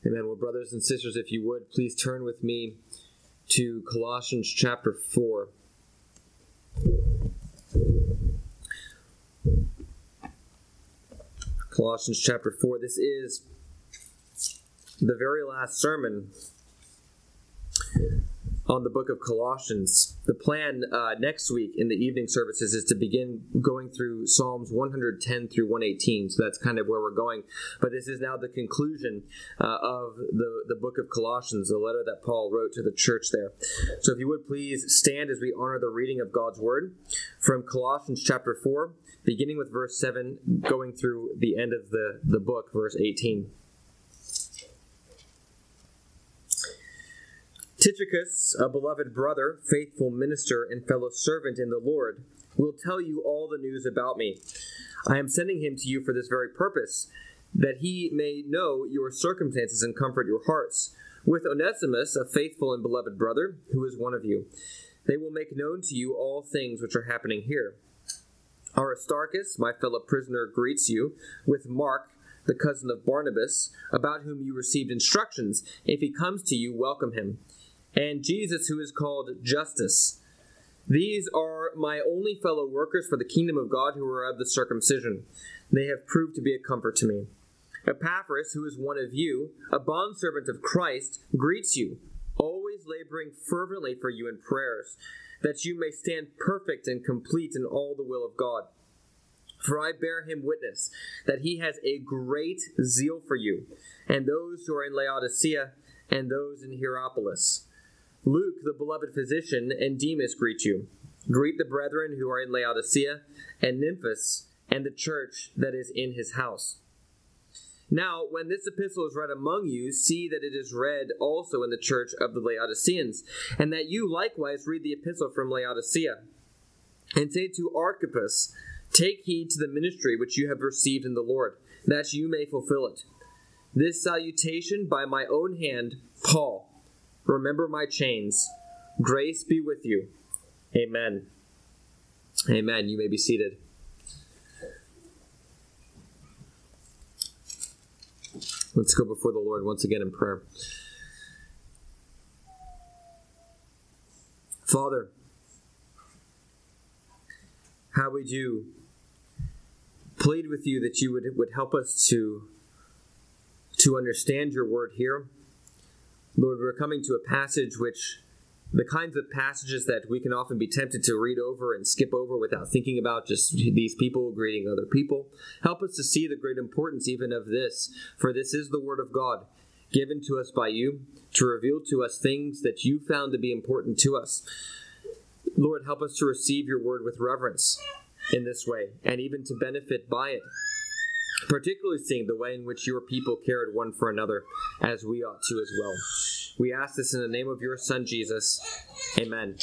Amen. Well, brothers and sisters, if you would, please turn with me to Colossians chapter 4. Colossians chapter 4. This is the very last sermon on the book of Colossians. The plan next week in the evening services is to begin going through Psalms 110 through 118. So that's kind of where we're going. But this is now the conclusion of the book of Colossians, the letter that Paul wrote to the church there. So if you would please stand as we honor the reading of God's word from Colossians chapter 4, beginning with verse 7, going through the end of the book, verse 18. Tychicus, a beloved brother, faithful minister, and fellow servant in the Lord, will tell you all the news about me. I am sending him to you for this very purpose, that he may know your circumstances and comfort your hearts. With Onesimus, a faithful and beloved brother, who is one of you, they will make known to you all things which are happening here. Aristarchus, my fellow prisoner, greets you, with Mark, the cousin of Barnabas, about whom you received instructions. If he comes to you, welcome him. And Jesus, who is called Justus. These are my only fellow workers for the kingdom of God who are of the circumcision. They have proved to be a comfort to me. Epaphras, who is one of you, a bondservant of Christ, greets you, always laboring fervently for you in prayers, that you may stand perfect and complete in all the will of God. For I bear him witness that he has a great zeal for you, and those who are in Laodicea, and those in Hierapolis. Luke, the beloved physician, and Demas greet you. Greet the brethren who are in Laodicea, and Nymphas, and the church that is in his house. Now, when this epistle is read among you, see that it is read also in the church of the Laodiceans, and that you likewise read the epistle from Laodicea. And say to Archippus, take heed to the ministry which you have received in the Lord, that you may fulfill it. This salutation by my own hand, Paul. Remember my chains. Grace be with you. Amen. Amen. You may be seated. Let's go before the Lord once again in prayer. Father, how we do plead with you that you would help us to understand your word here. Lord, we're coming to a passage which, the kinds of passages that we can often be tempted to read over and skip over without thinking about just these people greeting other people. Help us to see the great importance even of this, for this is the word of God, given to us by you, to reveal to us things that you found to be important to us. Lord, help us to receive your word with reverence in this way, and even to benefit by it, particularly seeing the way in which your people cared one for another, as we ought to as well. We ask this in the name of your Son, Jesus. Amen.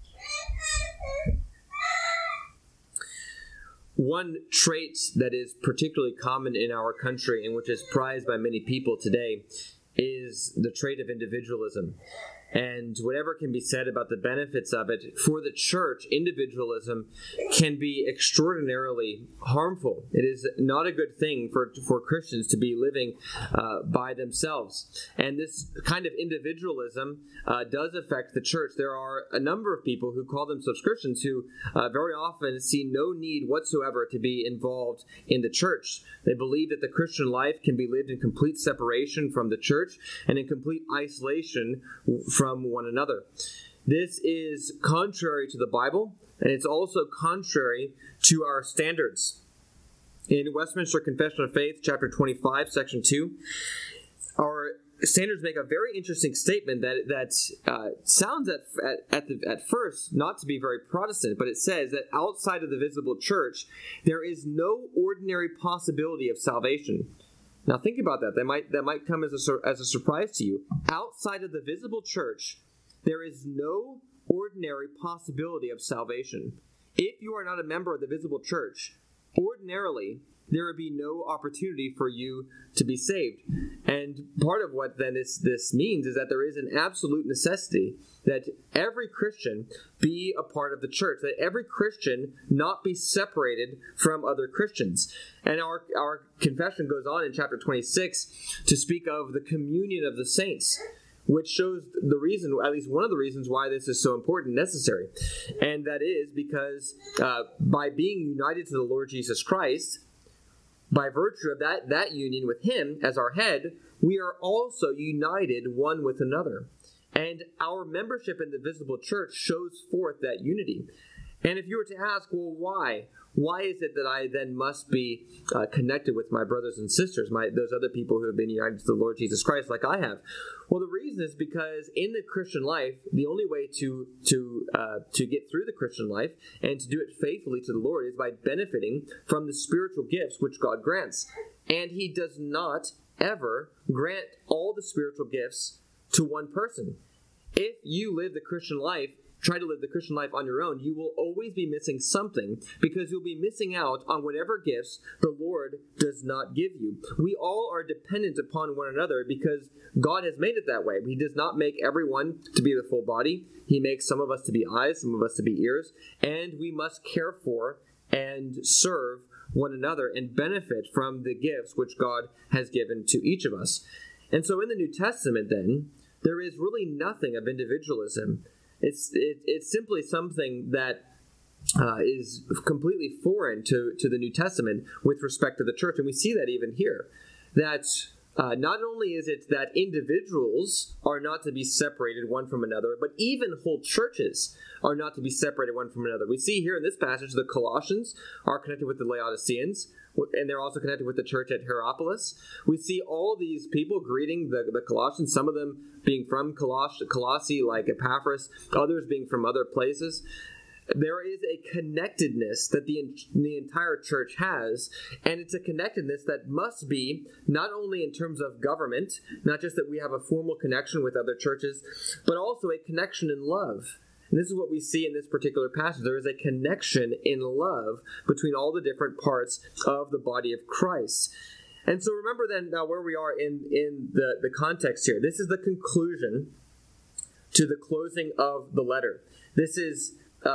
One trait that is particularly common in our country and which is prized by many people today is the trait of individualism. And whatever can be said about the benefits of it, for the church, individualism can be extraordinarily harmful. It is not a good thing for Christians to be living by themselves. And this kind of individualism does affect the church. There are a number of people who call themselves Christians who very often see no need whatsoever to be involved in the church. They believe that the Christian life can be lived in complete separation from the church and in complete isolation from one another. This is contrary to the Bible, and it's also contrary to our standards. In Westminster Confession of Faith, chapter 25, section 2, our standards make a very interesting statement that sounds at first not to be very Protestant, but it says that outside of the visible church, there is no ordinary possibility of salvation. Now think about that. That might come as a surprise to you. Outside of the visible church, there is no ordinary possibility of salvation. If you are not a member of the visible church, ordinarily there would be no opportunity for you to be saved. And part of what then this means is that there is an absolute necessity that every Christian be a part of the church, that every Christian not be separated from other Christians. And our confession goes on in chapter 26 to speak of the communion of the saints, which shows the reason, at least one of the reasons why this is so important and necessary. And that is because by being united to the Lord Jesus Christ, by virtue of that union with him as our head, we are also united one with another. And our membership in the visible church shows forth that unity. And if you were to ask, well, why? Why is it that I then must be connected with my brothers and sisters, those other people who have been united to the Lord Jesus Christ like I have? Well, the reason is because in the Christian life, the only way to get through the Christian life and to do it faithfully to the Lord is by benefiting from the spiritual gifts which God grants. And he does not ever grant all the spiritual gifts to one person. If you live the Christian life, try to live the Christian life on your own, you will always be missing something because you'll be missing out on whatever gifts the Lord does not give you. We all are dependent upon one another because God has made it that way. He does not make everyone to be the full body. He makes some of us to be eyes, some of us to be ears, and we must care for and serve one another and benefit from the gifts which God has given to each of us. And so in the New Testament then, there is really nothing of individualism. It's simply something that is completely foreign to the New Testament with respect to the church. And we see that even here. That not only is it that individuals are not to be separated one from another, but even whole churches are not to be separated one from another. We see here in this passage the Colossians are connected with the Laodiceans, and they're also connected with the church at Hierapolis. We see all these people greeting the Colossians, some of them being from Colossae, like Epaphras, others being from other places. There is a connectedness that the entire church has, and it's a connectedness that must be not only in terms of government, not just that we have a formal connection with other churches, but also a connection in love. And this is what we see in this particular passage. There is a connection in love between all the different parts of the body of Christ. And so remember then now where we are in the context here. This is the conclusion to the closing of the letter. This is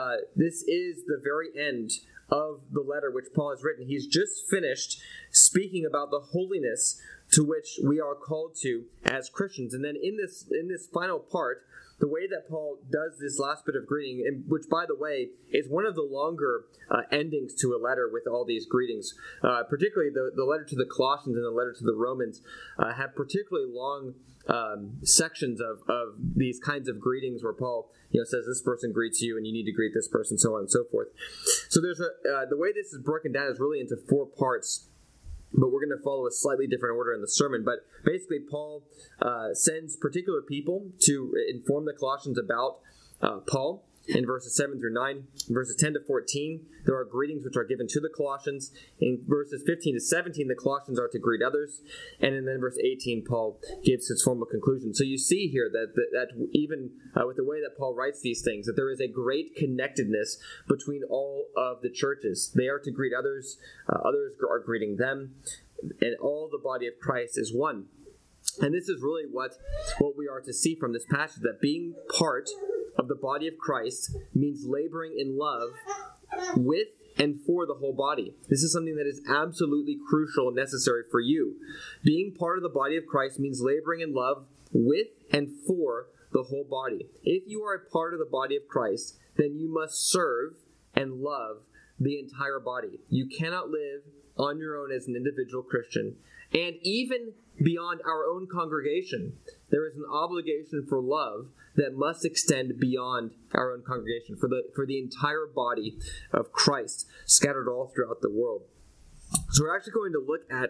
the very end of the letter which Paul has written. He's just finished speaking about the holiness to which we are called to as Christians. And then in this final part, the way that Paul does this last bit of greeting, and which, by the way, is one of the longer endings to a letter with all these greetings, particularly the letter to the Colossians and the letter to the Romans, have particularly long sections of these kinds of greetings where Paul says this person greets you and you need to greet this person, so on and so forth. So there's the way this is broken down is really into 4 parts. But we're going to follow a slightly different order in the sermon. But basically, Paul sends particular people to inform the Colossians about Paul in verses 7 through 9. In verses 10 to 14, there are greetings which are given to the Colossians. In verses 15 to 17, the Colossians are to greet others. And then in verse 18, Paul gives his formal conclusion. So you see here that even with the way that Paul writes these things, that there is a great connectedness between all of the churches. They are to greet others, others are greeting them, and all the body of Christ is one. And this is really what we are to see from this passage, that being part of the body of Christ means laboring in love with and for the whole body. This is something that is absolutely crucial and necessary for you. Being part of the body of Christ means laboring in love with and for the whole body. If you are a part of the body of Christ, then you must serve and love the entire body. You cannot live on your own as an individual Christian. And even beyond our own congregation, there is an obligation for love that must extend beyond our own congregation, for the entire body of Christ scattered all throughout the world. So we're actually going to look at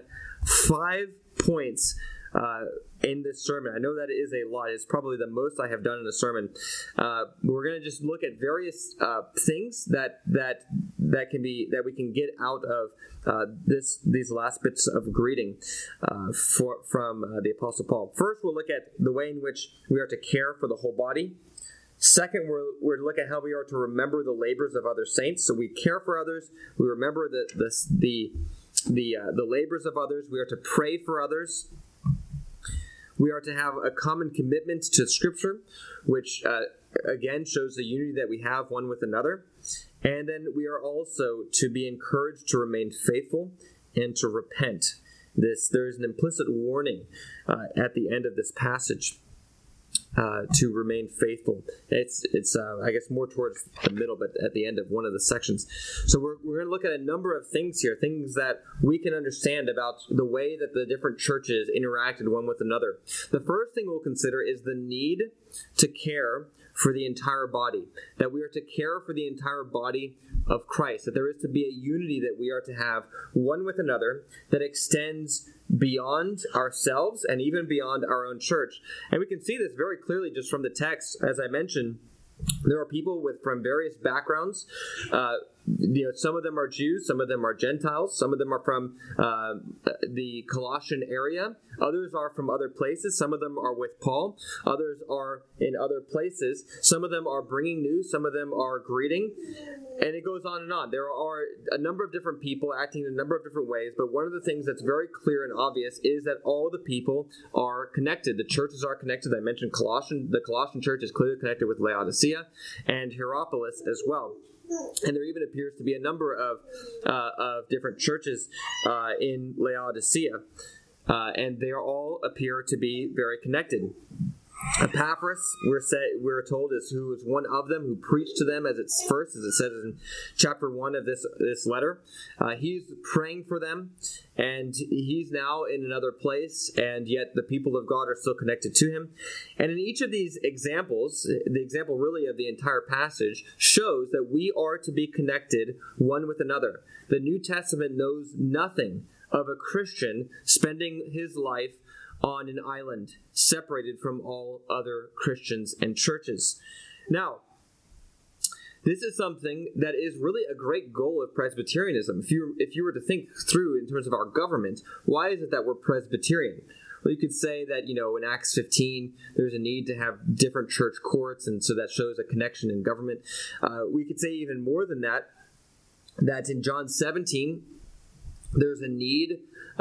5 points in this sermon. I know that it is a lot. It's probably the most I have done in a sermon. We're going to just look at various things that we can get out of these last bits of greeting from the Apostle Paul. First, we'll look at the way in which we are to care for the whole body. Second, we're to look at how we are to remember the labors of other saints. So we care for others. We remember the the labors of others. We are to pray for others. We are to have a common commitment to Scripture, which again shows the unity that we have one with another. And then we are also to be encouraged to remain faithful and to repent. There is an implicit warning at the end of this passage to remain faithful. It's I guess more towards the middle, but at the end of one of the sections. So we're going to look at a number of things here, things that we can understand about the way that the different churches interacted one with another. The first thing we'll consider is the need to care for the entire body, that we are to care for the entire body of Christ, that there is to be a unity that we are to have one with another that extends beyond ourselves and even beyond our own church. And we can see this very clearly just from the text. As I mentioned, there are people from various backgrounds. Some of them are Jews, some of them are Gentiles, some of them are from the Colossian area, others are from other places, some of them are with Paul, others are in other places, some of them are bringing news, some of them are greeting, and it goes on and on. There are a number of different people acting in a number of different ways, but one of the things that's very clear and obvious is that all the people are connected. The churches are connected. I mentioned the Colossian church is clearly connected with Laodicea and Hierapolis as well. And there even appears to be a number of different churches in Laodicea, and they all appear to be very connected. Epaphras, we're told, who is one of them, who preached to them as it says in chapter 1 of this letter. He's praying for them, and he's now in another place, and yet the people of God are still connected to him. And in each of these examples, the example really of the entire passage shows that we are to be connected one with another. The New Testament knows nothing of a Christian spending his life on an island, separated from all other Christians and churches. Now, this is something that is really a great goal of Presbyterianism. If you were to think through in terms of our government, why is it that we're Presbyterian? Well, you could say that, in Acts 15, there's a need to have different church courts, and so that shows a connection in government. We could say even more than that in John 17, there's a need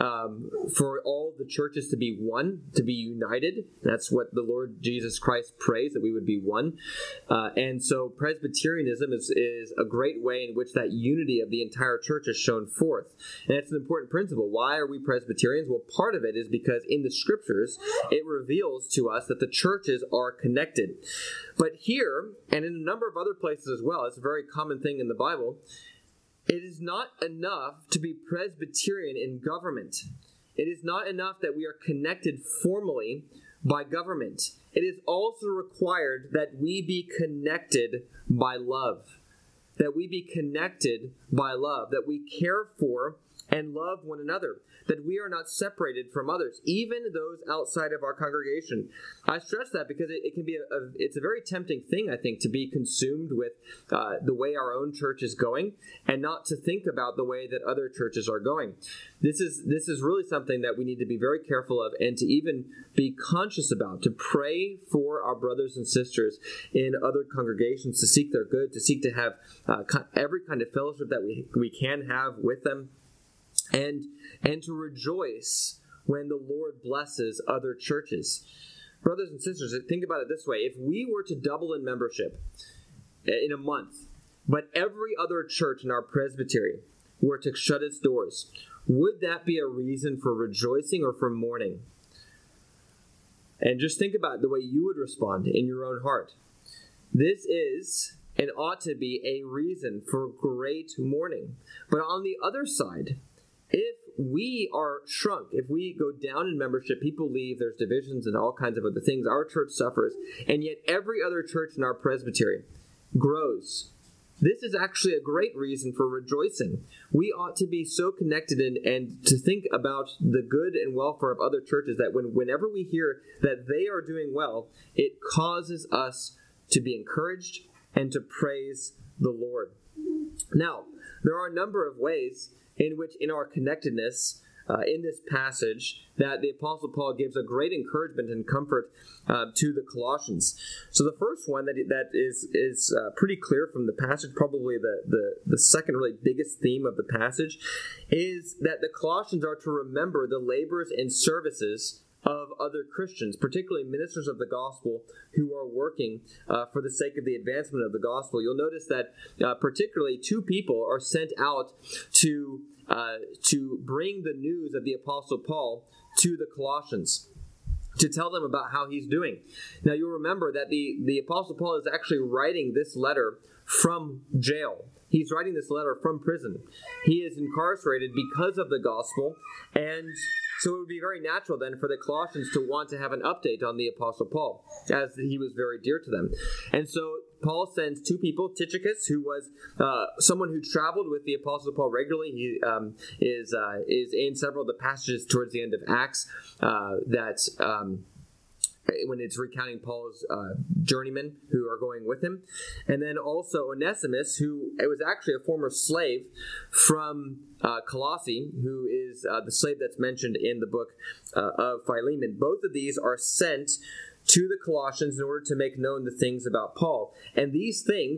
for all the churches to be one, to be united. That's what the Lord Jesus Christ prays, that we would be one. And so Presbyterianism is a great way in which that unity of the entire church is shown forth. And it's an important principle. Why are we Presbyterians? Well, part of it is because in the Scriptures, it reveals to us that the churches are connected. But here, and in a number of other places as well, it's a very common thing in the Bible, it is not enough to be Presbyterian in government. It is not enough that we are connected formally by government. It is also required that we be connected by love. That we be connected by love. That we care for and love one another. That we are not separated from others, even those outside of our congregation. I stress that because it can be it's a very tempting thing, I think, to be consumed with the way our own church is going and not to think about the way that other churches are going. This is really something that we need to be very careful of and to even be conscious about, to pray for our brothers and sisters in other congregations, to seek their good, to seek to have every kind of fellowship that we can have with them. And to rejoice when the Lord blesses other churches. Brothers and sisters, think about it this way. If we were to double in membership in a month, but every other church in our presbytery were to shut its doors, would that be a reason for rejoicing or for mourning? And just think about the way you would respond in your own heart. This is and ought to be a reason for great mourning. But on the other side, if we are shrunk, if we go down in membership, people leave, there's divisions and all kinds of other things, our church suffers, and yet every other church in our presbytery grows. This is actually a great reason for rejoicing. We ought to be so connected and to think about the good and welfare of other churches that whenever we hear that they are doing well, it causes us to be encouraged and to praise the Lord. Now, there are a number of ways in which in our connectedness in this passage that the Apostle Paul gives a great encouragement and comfort to the Colossians. So the first one that is pretty clear from the passage, probably the second really biggest theme of the passage, is that the Colossians are to remember the labors and services of other Christians, particularly ministers of the gospel who are working for the sake of the advancement of the gospel. You'll notice that particularly two people are sent out to bring the news of the Apostle Paul to the Colossians, to tell them about how he's doing. Now you'll remember that the Apostle Paul is actually writing this letter from jail. He's writing this letter from prison. He is incarcerated because of the gospel, and so it would be very natural then for the Colossians to want to have an update on the Apostle Paul, as he was very dear to them. And so Paul sends two people, Tychicus, who was someone who traveled with the Apostle Paul regularly. He is in several of the passages towards the end of Acts when it's recounting Paul's journeymen who are going with him. And then also Onesimus, who was actually a former slave from Colossae, who is the slave that's mentioned in the book of Philemon. Both of these are sent to the Colossians in order to make known the things about Paul. And these things,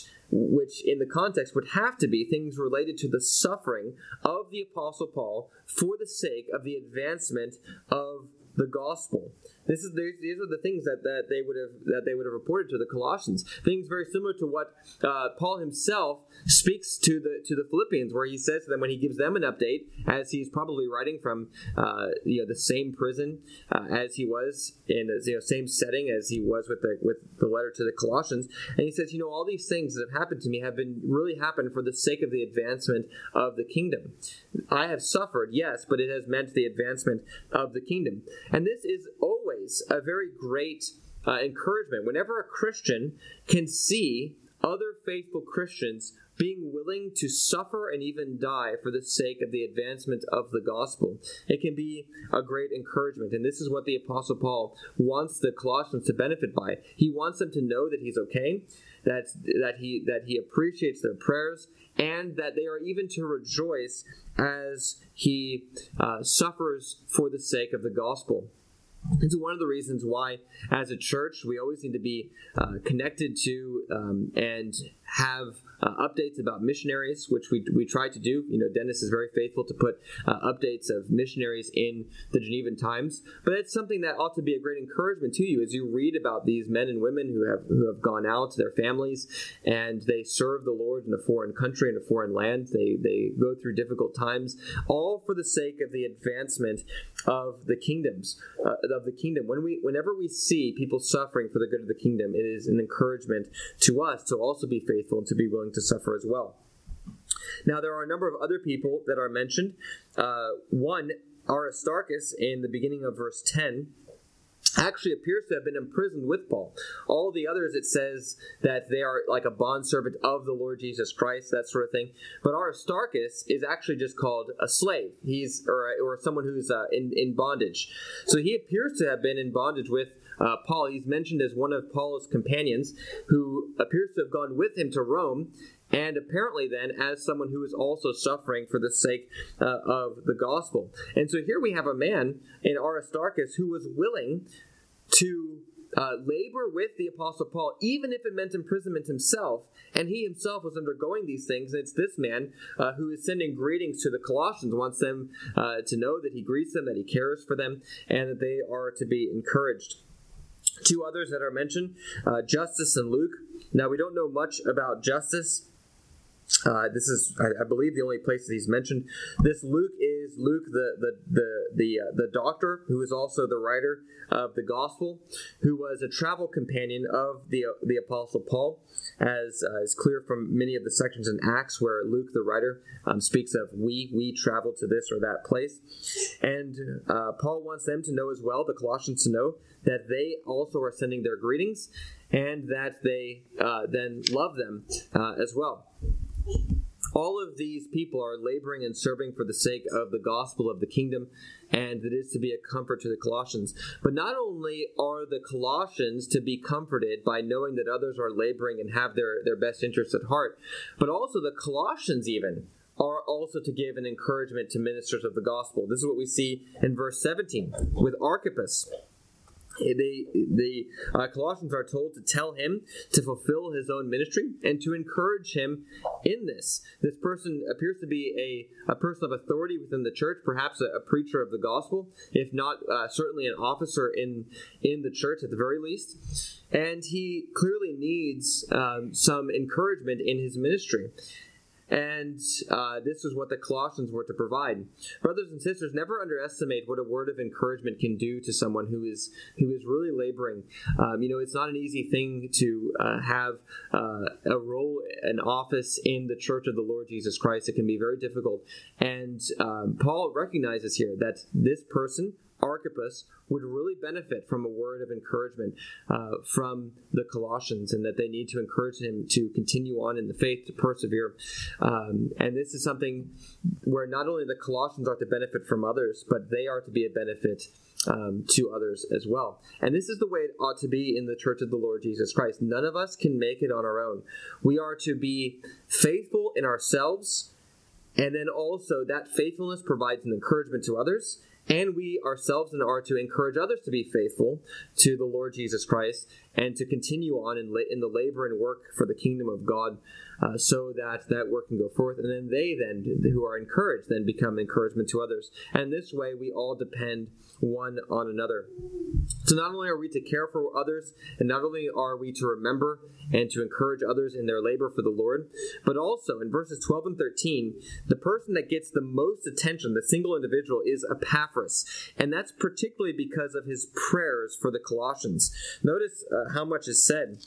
which in the context would have to be things related to the suffering of the Apostle Paul for the sake of the advancement of the gospel. These are the things that they would have reported to the Colossians. Things very similar to what Paul himself speaks to the Philippians, where he says to them when he gives them an update, as he's probably writing from the same prison as he was in the same setting as he was with the letter to the Colossians, and he says, all these things that have happened to me have really happened for the sake of the advancement of the kingdom. I have suffered, yes, but it has meant the advancement of the kingdom. And this is always a very great encouragement. Whenever a Christian can see other faithful Christians being willing to suffer and even die for the sake of the advancement of the gospel, it can be a great encouragement. And this is what the Apostle Paul wants the Colossians to benefit by. He wants them to know that he's okay, that he appreciates their prayers, and that they are even to rejoice as he suffers for the sake of the gospel. It's one of the reasons why, as a church, we always need to be connected to and have updates about missionaries, which we try to do. Dennis is very faithful to put updates of missionaries in the Genevan Times. But it's something that ought to be a great encouragement to you as you read about these men and women who have gone out to their families and they serve the Lord in a foreign country, in a foreign land. They go through difficult times, all for the sake of the advancement of the kingdoms of the kingdom. Whenever we see people suffering for the good of the kingdom, it is an encouragement to us to also be faithful and to be willing to suffer as well. Now, there are a number of other people that are mentioned. One, Aristarchus, in the beginning of verse 10, actually appears to have been imprisoned with Paul. All the others, it says that they are like a bondservant of the Lord Jesus Christ, that sort of thing. But Aristarchus is actually just called a slave. He's or someone who's in bondage. So he appears to have been in bondage with Paul. He's mentioned as one of Paul's companions who appears to have gone with him to Rome, and apparently then as someone who is also suffering for the sake of the gospel. And so here we have a man in Aristarchus who was willing to labor with the Apostle Paul, even if it meant imprisonment himself, and he himself was undergoing these things. And it's this man who is sending greetings to the Colossians, wants them to know that he greets them, that he cares for them, and that they are to be encouraged. Two others that are mentioned, Justus and Luke. Now, we don't know much about Justus. This is, I believe, the only place that he's mentioned. This Luke is Luke, the doctor, who is also the writer of the gospel, who was a travel companion of the Apostle Paul, as is clear from many of the sections in Acts where Luke, the writer, speaks of we traveled to this or that place. And Paul wants them to know as well, the Colossians to know, that they also are sending their greetings and that they then love them as well. All of these people are laboring and serving for the sake of the gospel of the kingdom, and it is to be a comfort to the Colossians. But not only are the Colossians to be comforted by knowing that others are laboring and have their best interests at heart, but also the Colossians even are also to give an encouragement to ministers of the gospel. This is what we see in verse 17 with Archippus. The Colossians are told to tell him to fulfill his own ministry and to encourage him in this. This person appears to be a person of authority within the church, perhaps a preacher of the gospel, if not certainly an officer in the church at the very least. And he clearly needs some encouragement in his ministry. And this is what the Colossians were to provide. Brothers and sisters, never underestimate what a word of encouragement can do to someone who is really laboring. It's not an easy thing to have a role, an office in the Church of the Lord Jesus Christ. It can be very difficult. And Paul recognizes here that this person, Archippus, would really benefit from a word of encouragement from the Colossians, and that they need to encourage him to continue on in the faith, to persevere. And this is something where not only the Colossians are to benefit from others, but they are to be a benefit to others as well. And this is the way it ought to be in the Church of the Lord Jesus Christ. None of us can make it on our own. We are to be faithful in ourselves, and then also that faithfulness provides an encouragement to others. And we ourselves are to encourage others to be faithful to the Lord Jesus Christ and to continue on in the labor and work for the kingdom of God, so that work can go forth. And then they who are encouraged, then become encouragement to others. And this way we all depend one on another. So not only are we to care for others, and not only are we to remember and to encourage others in their labor for the Lord, but also in verses 12 and 13, the person that gets the most attention, the single individual, is Epaphras. And that's particularly because of his prayers for the Colossians. Notice how much is said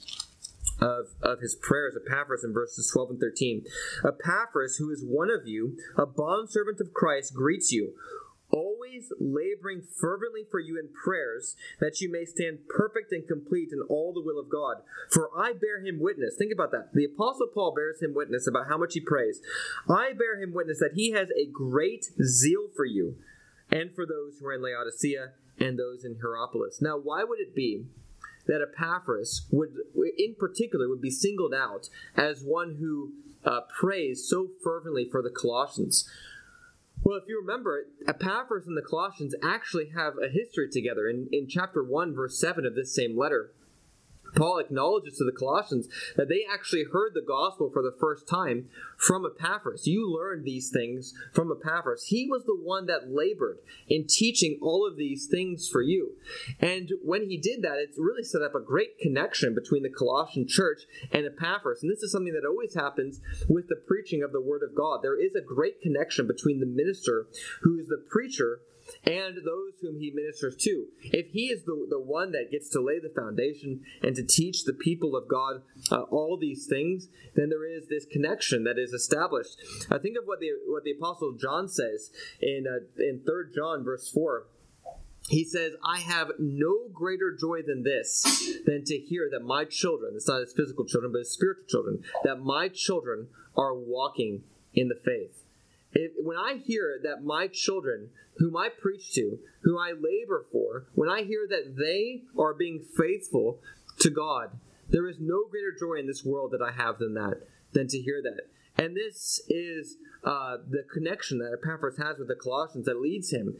of his prayers, Epaphras, in verses 12 and 13. Epaphras, who is one of you, a bondservant of Christ, greets you, always laboring fervently for you in prayers, that you may stand perfect and complete in all the will of God. For I bear him witness. Think about that. The Apostle Paul bears him witness about how much he prays. I bear him witness that he has a great zeal for you, and for those who are in Laodicea and those in Hierapolis. Now, why would it be that Epaphras in particular would be singled out as one who prays so fervently for the Colossians? Well, if you remember, Epaphras and the Colossians actually have a history together. In chapter 1, verse 7 of this same letter, Paul acknowledges to the Colossians that they actually heard the gospel for the first time from Epaphras. You learned these things from Epaphras. He was the one that labored in teaching all of these things for you. And when he did that, it really set up a great connection between the Colossian church and Epaphras. And this is something that always happens with the preaching of the Word of God. There is a great connection between the minister, who is the preacher, and those whom he ministers to. If he is the one that gets to lay the foundation and to teach the people of God all these things, then there is this connection that is established. Think of what the Apostle John says in 3 John verse 4. He says, I have no greater joy than this, than to hear that my children, it's not his physical children, but his spiritual children, that my children are walking in the faith. When I hear that my children, whom I preach to, whom I labor for, when I hear that they are being faithful to God, there is no greater joy in this world that I have than to hear that. And this is the connection that Epaphras has with the Colossians that leads him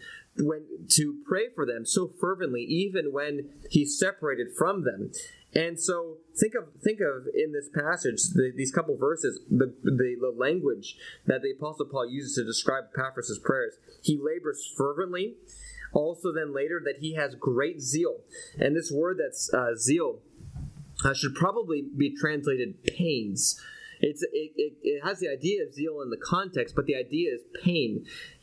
to pray for them so fervently, even when he's separated from them. And so think of in this passage, these couple verses, the language that the Apostle Paul uses to describe Epaphras' prayers. He labors fervently. Also then later that he has great zeal. And this word that's zeal should probably be translated pains. It has the idea of zeal in the context, but the idea is pain.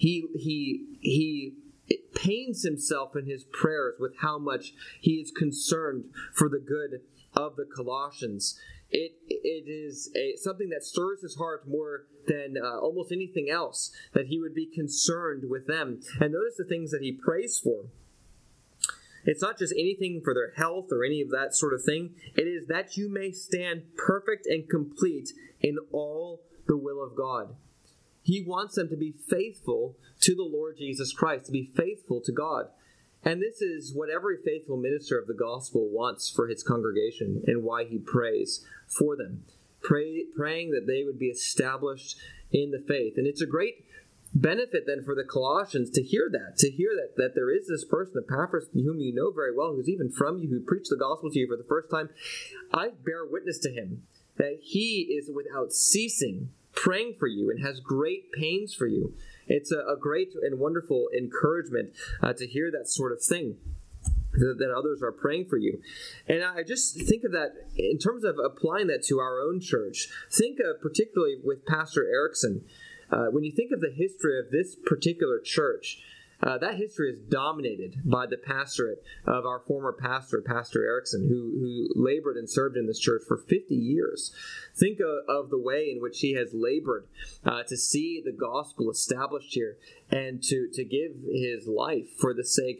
He pains himself in his prayers with how much he is concerned for the good of the Colossians. It is something that stirs his heart more than almost anything else, that he would be concerned with them. And notice the things that he prays for. It's not just anything for their health or any of that sort of thing. It is that you may stand perfect and complete in all the will of God. He wants them to be faithful to the Lord Jesus Christ, to be faithful to God. And this is what every faithful minister of the gospel wants for his congregation and why he prays for them. praying that they would be established in the faith. And it's a great benefit then for the Colossians to hear that there is this person, Epaphras, whom you know very well, who's even from you, who preached the gospel to you for the first time. I bear witness to him that he is without ceasing praying for you and has great pains for you. It's a great and wonderful encouragement to hear that sort of thing, that others are praying for you. And I just think of that in terms of applying that to our own church. Think of particularly with Pastor Erickson. When you think of the history of this particular church, that history is dominated by the pastorate of our former pastor, Pastor Erickson, who labored and served in this church for 50 years. Think of the way in which he has labored to see the gospel established here and to give his life for the sake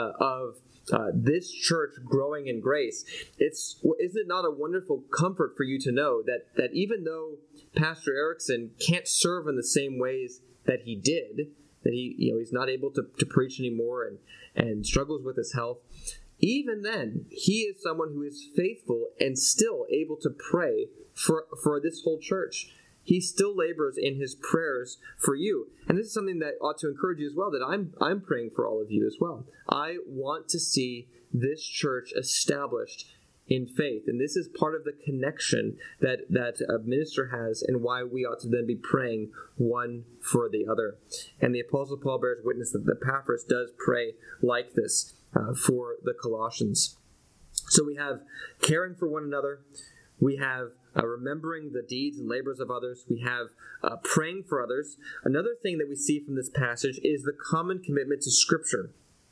of this church growing in grace. Is it not a wonderful comfort for you to know that even though Pastor Erickson can't serve in the same ways that he did, that he's not able to preach anymore and struggles with his health, even then, he is someone who is faithful and still able to pray for this whole church. He still labors in his prayers for you. And this is something that ought to encourage you as well, that I'm praying for all of you as well. I want to see this church established in faith. And this is part of the connection that a minister has and why we ought to then be praying one for the other. And the Apostle Paul bears witness that Epaphras does pray like this for the Colossians. So we have caring for one another. We have remembering the deeds and labors of others. We have praying for others. Another thing that we see from this passage is the common commitment to Scripture,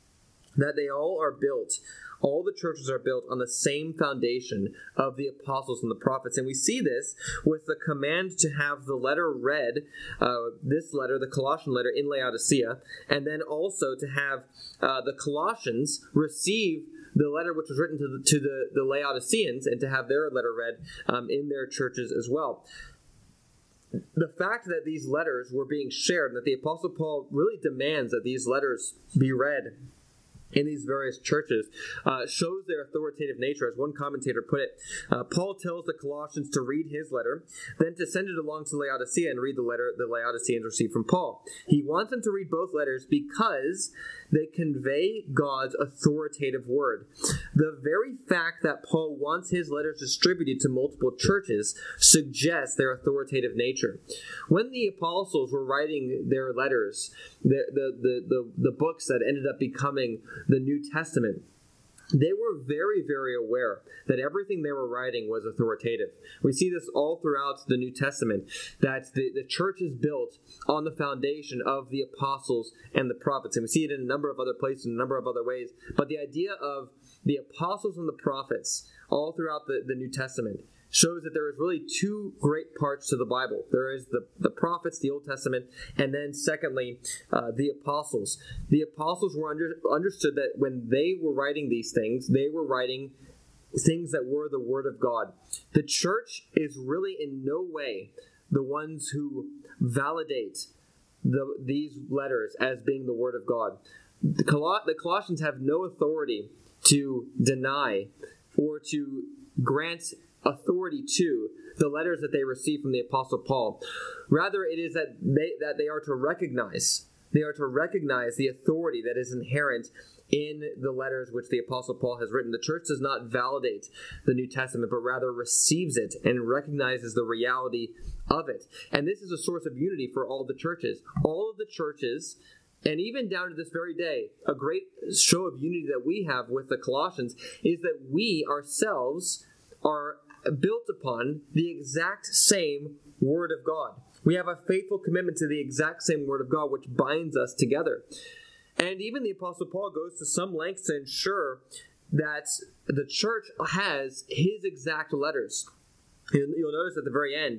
that they all are built. All the churches are built on the same foundation of the apostles and the prophets. And we see this with the command to have the letter read, this letter, the Colossian letter, in Laodicea, and then also to have the Colossians receive the letter which was written to the Laodiceans and to have their letter read in their churches as well. The fact that these letters were being shared and that the Apostle Paul really demands that these letters be read in these various churches shows their authoritative nature. As one commentator put it, Paul tells the Colossians to read his letter, then to send it along to Laodicea and read the letter the Laodiceans received from Paul. He wants them to read both letters because they convey God's authoritative word. The very fact that Paul wants his letters distributed to multiple churches suggests their authoritative nature. When the apostles were writing their letters, the books that ended up becoming the New Testament, they were very, very aware that everything they were writing was authoritative. We see this all throughout the New Testament, that the church is built on the foundation of the apostles and the prophets. And we see it in a number of other places, in a number of other ways. But the idea of the apostles and the prophets all throughout the New Testament shows that there is really two great parts to the Bible. There is the prophets, the Old Testament, and then secondly, the apostles. The apostles were understood that when they were writing these things, they were writing things that were the Word of God. The church is really in no way the ones who validate these letters as being the Word of God. The Colossians have no authority to deny or to grant authority to the letters that they receive from the Apostle Paul. Rather, it is that they are to recognize. They are to recognize the authority that is inherent in the letters which the Apostle Paul has written. The church does not validate the New Testament, but rather receives it and recognizes the reality of it. And this is a source of unity for all the churches. All of the churches, and even down to this very day, a great show of unity that we have with the Colossians is that we ourselves are built upon the exact same Word of God. We have a faithful commitment to the exact same Word of God, which binds us together. And even the Apostle Paul goes to some lengths to ensure that the church has his exact letters. You'll notice at the very end,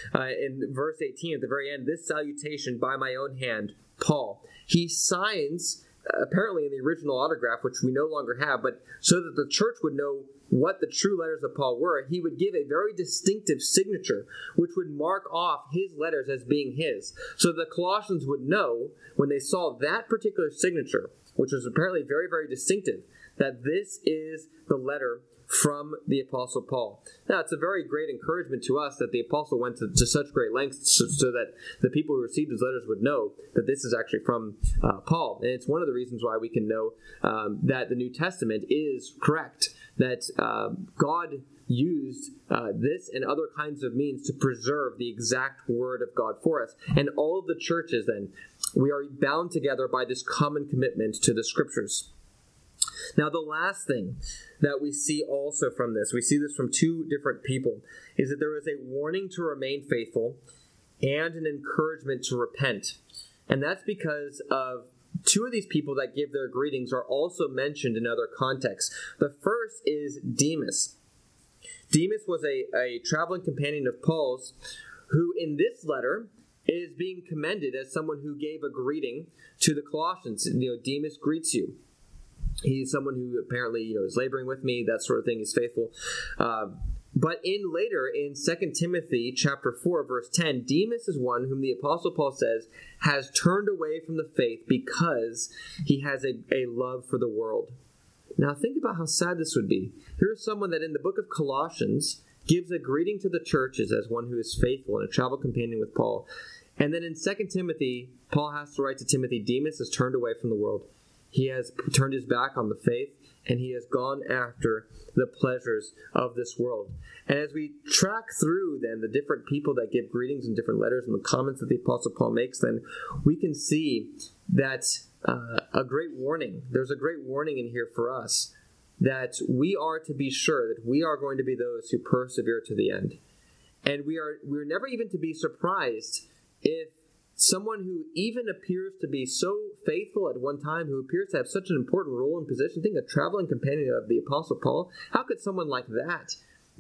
in verse 18, at the very end, this salutation by my own hand, Paul. He signs, apparently in the original autograph, which we no longer have, but so that the church would know what the true letters of Paul were, he would give a very distinctive signature, which would mark off his letters as being his. So the Colossians would know, when they saw that particular signature, which was apparently very, very distinctive, that this is the letter from the Apostle Paul. Now, it's a very great encouragement to us that the Apostle went to such great lengths so that the people who received his letters would know that this is actually from Paul. And it's one of the reasons why we can know that the New Testament is correct, that God used this and other kinds of means to preserve the exact word of God for us. And all of the churches, then, we are bound together by this common commitment to the Scriptures. Now, the last thing that we see also from this, we see this from two different people, is that there is a warning to remain faithful and an encouragement to repent. And that's because of two of these people that give their greetings are also mentioned in other contexts. The first is Demas. Demas was a traveling companion of Paul's who in this letter is being commended as someone who gave a greeting to the Colossians. Demas greets you. He's someone who apparently is laboring with me, that sort of thing. He's faithful. But later in 2 Timothy chapter 4, verse 10, Demas is one whom the Apostle Paul says has turned away from the faith because he has a love for the world. Now think about how sad this would be. Here's someone that in the book of Colossians gives a greeting to the churches as one who is faithful and a travel companion with Paul. And then in 2 Timothy, Paul has to write to Timothy, Demas has turned away from the world. He has turned his back on the faith, and he has gone after the pleasures of this world. And as we track through, then, the different people that give greetings in different letters and the comments that the Apostle Paul makes, then we can see that a great warning. There's a great warning in here for us that we are to be sure that we are going to be those who persevere to the end. And we're never even to be surprised if someone who even appears to be so faithful at one time, who appears to have such an important role and position, think a traveling companion of the Apostle Paul, how could someone like that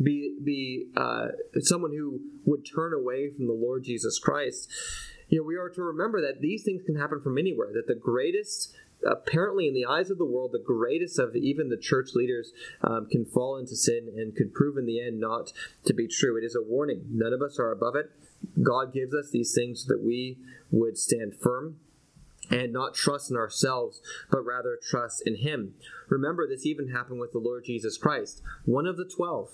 be someone who would turn away from the Lord Jesus Christ? We are to remember that these things can happen from anywhere, that the greatest, apparently in the eyes of the world, the greatest of even the church leaders can fall into sin and could prove in the end not to be true. It is a warning. None of us are above it. God gives us these things so that we would stand firm and not trust in ourselves, but rather trust in Him. Remember, this even happened with the Lord Jesus Christ. One of the 12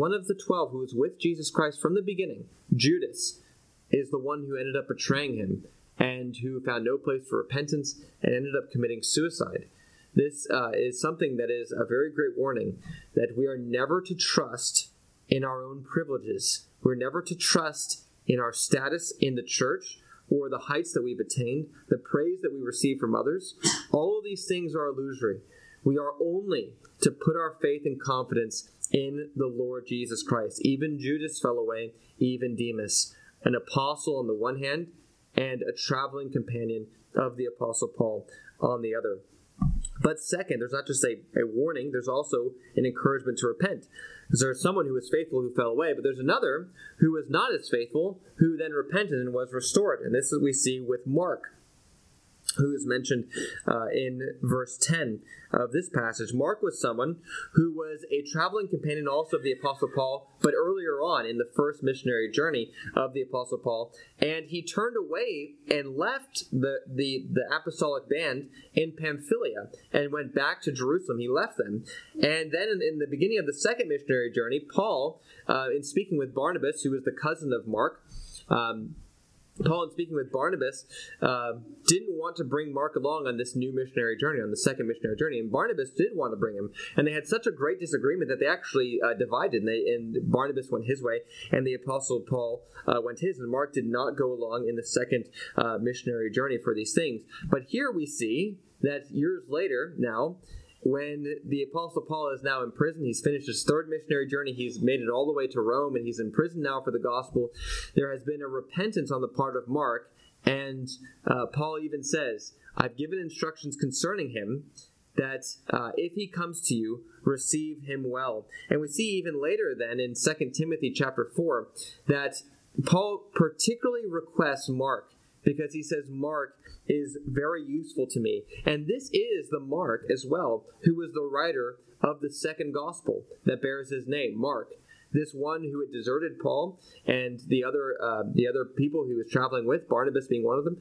who was with Jesus Christ from the beginning, Judas, is the one who ended up betraying Him and who found no place for repentance and ended up committing suicide. This is something that is a very great warning, that we are never to trust in our own privileges. We're never to trust in our status in the church or the heights that we've attained, the praise that we receive from others. All of these things are illusory. We are only to put our faith and confidence in the Lord Jesus Christ. Even Judas fell away, even Demas, an apostle on the one hand and a traveling companion of the Apostle Paul on the other. But second, there's not just a warning, there's also an encouragement to repent. Because there's someone who was faithful who fell away, but there's another who was not as faithful, who then repented and was restored. And this is what we see with Mark, who is mentioned in verse 10 of this passage. Mark was someone who was a traveling companion also of the Apostle Paul, but earlier on in the first missionary journey of the Apostle Paul, and he turned away and left the apostolic band in Pamphylia and went back to Jerusalem. He left them. And then in the beginning of the second missionary journey, Paul, in speaking with Barnabas, who was the cousin of Mark, Paul, in speaking with Barnabas, didn't want to bring Mark along on this new missionary journey, on the second missionary journey, and Barnabas did want to bring him. And they had such a great disagreement that they actually divided, and Barnabas went his way, and the Apostle Paul went his, and Mark did not go along in the second missionary journey for these things. But here we see that years later now, when the Apostle Paul is now in prison, he's finished his third missionary journey, he's made it all the way to Rome, and he's in prison now for the gospel. There has been a repentance on the part of Mark, and Paul even says, I've given instructions concerning him, that if he comes to you, receive him well. And we see even later then in 2 Timothy chapter 4, that Paul particularly requests Mark, because he says Mark is very useful to me. And this is the Mark as well, who was the writer of the second gospel that bears his name, Mark. this one who had deserted Paul and the other people he was traveling with, Barnabas being one of them,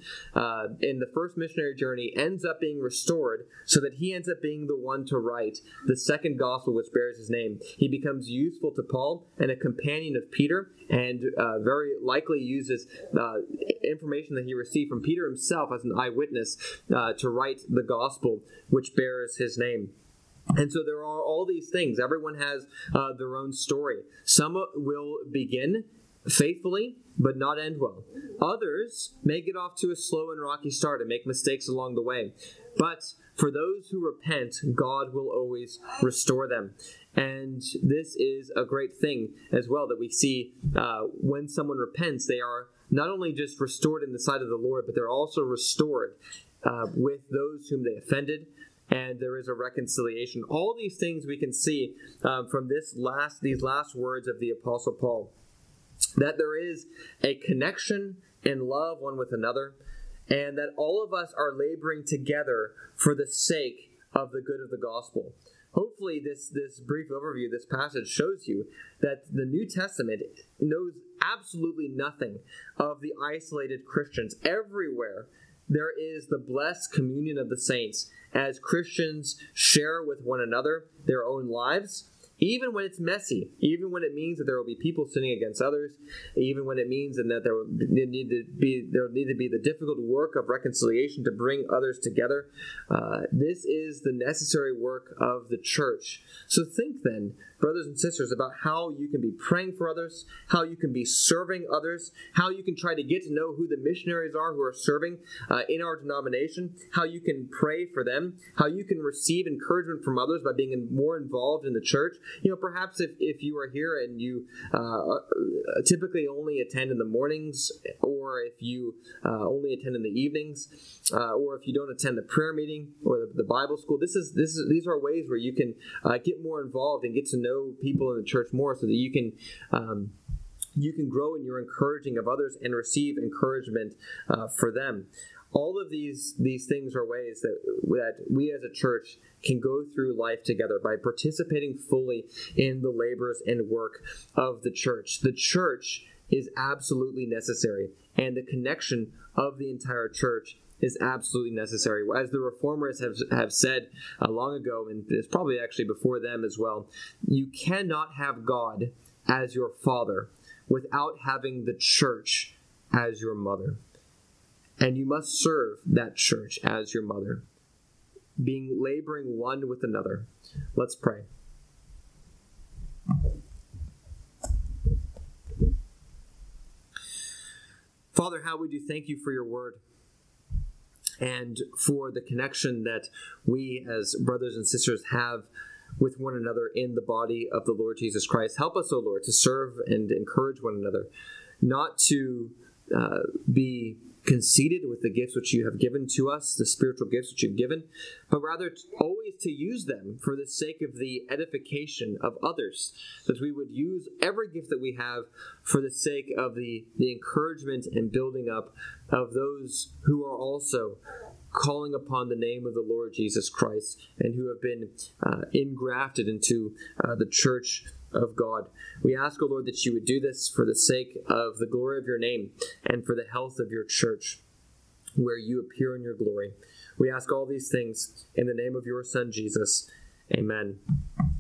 in the first missionary journey, ends up being restored so that he ends up being the one to write the second gospel which bears his name. He becomes useful to Paul and a companion of Peter, and very likely uses information that he received from Peter himself as an eyewitness to write the gospel which bears his name. And so there are all these things. Everyone has their own story. Some will begin faithfully, but not end well. Others may get off to a slow and rocky start and make mistakes along the way. But for those who repent, God will always restore them. And this is a great thing as well, that we see when someone repents, they are not only just restored in the sight of the Lord, but they're also restored with those whom they offended, and there is a reconciliation. All these things we can see from these last words of the Apostle Paul, that there is a connection and love one with another, and that all of us are laboring together for the sake of the good of the gospel. Hopefully this brief overview, this passage, shows you that the New Testament knows absolutely nothing of the isolated Christians. Everywhere there is the blessed communion of the saints as Christians share with one another their own lives, even when it's messy, even when it means that there will be people sinning against others, even when it means that there will need to be the difficult work of reconciliation to bring others together. This is the necessary work of the church. So think then, brothers and sisters, about how you can be praying for others, how you can be serving others, how you can try to get to know who the missionaries are who are serving in our denomination, how you can pray for them, how you can receive encouragement from others by being more involved in the church. Perhaps if you are here and you typically only attend in the mornings, or if you only attend in the evenings, or if you don't attend the prayer meeting or the Bible school, these are ways where you can get more involved and get to know people in the church more, so that you can grow in your encouraging of others and receive encouragement for them. All of these things are ways that we as a church can go through life together by participating fully in the labors and work of the church. The church is absolutely necessary, and the connection of the entire church is absolutely necessary. As the Reformers have said long ago, and it's probably actually before them as well, you cannot have God as your father without having the church as your mother. And you must serve that church as your mother, laboring one with another. Let's pray. Father, how we do thank you for your word, and for the connection that we as brothers and sisters have with one another in the body of the Lord Jesus Christ. Help us, O Lord, to serve and encourage one another, not to be conceited with the gifts which you have given to us, the spiritual gifts which you've given, but rather always to use them for the sake of the edification of others, that we would use every gift that we have for the sake of the encouragement and building up of those who are also calling upon the name of the Lord Jesus Christ and who have been engrafted into the church of God. We ask, O Lord, that you would do this for the sake of the glory of your name and for the health of your church, where you appear in your glory. We ask all these things in the name of your Son, Jesus. Amen.